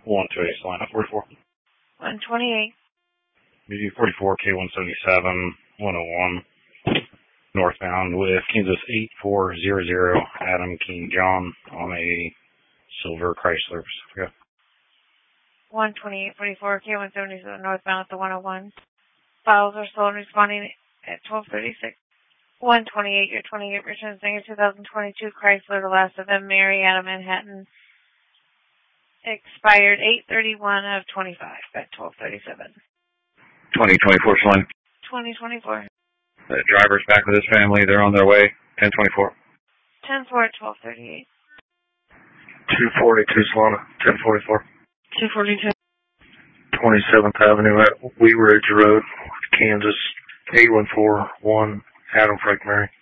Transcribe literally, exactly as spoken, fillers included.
one two eight, Salina, forty-four. one twenty-eight. B D forty-four, K one seventy-seven, one oh one. Northbound with Kansas eight four zero zero, Adam King John on a silver Chrysler Pacifica. one twenty-eight forty-four, K one seventy-seven, northbound at the one oh one. Files are slow and responding at twelve thirty-six. one twenty-eight, your twenty-eight returns Singer two thousand twenty-two Chrysler, the last of them, Mary out of Manhattan. Expired eight thirty-one of twenty-five at twelve thirty-seven. twenty twenty-four, Salina. twenty twenty-four. The driver's back with his family. They're on their way. ten twenty-four. ten four at twelve thirty-eight. two forty-two, Salina. ten forty-four. two forty-two. twenty-seventh Avenue at Wee Ridge Road, Kansas. eight one four one, Adam Frank Mary.